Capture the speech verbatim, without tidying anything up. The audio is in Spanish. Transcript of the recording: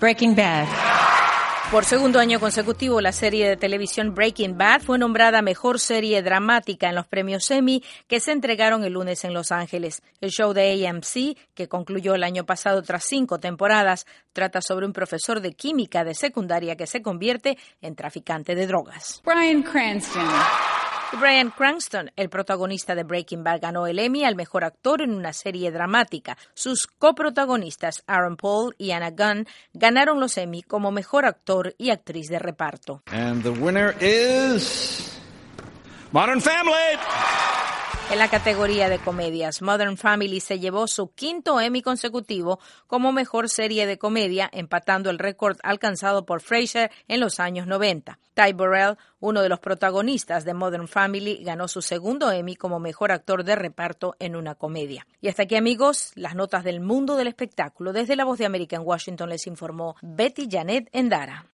Breaking Bad. Por segundo año consecutivo, la serie de televisión Breaking Bad fue nombrada Mejor Serie Dramática en los premios Emmy que se entregaron el lunes en Los Ángeles. El show de A M C, que concluyó el año pasado tras cinco temporadas, trata sobre un profesor de química de secundaria que se convierte en traficante de drogas. Bryan Cranston. Bryan Cranston, el protagonista de Breaking Bad, ganó el Emmy al mejor actor en una serie dramática. Sus coprotagonistas, Aaron Paul y Anna Gunn, ganaron los Emmy como mejor actor y actriz de reparto. And the winner is Modern Family. En la categoría de comedias, Modern Family se llevó su quinto Emmy consecutivo como mejor serie de comedia, empatando el récord alcanzado por Frasier en los años noventa. Ty Burrell, uno de los protagonistas de Modern Family, ganó su segundo Emmy como mejor actor de reparto en una comedia. Y hasta aquí, amigos, las notas del mundo del espectáculo. Desde La Voz de América en Washington les informó Betty Janet Endara.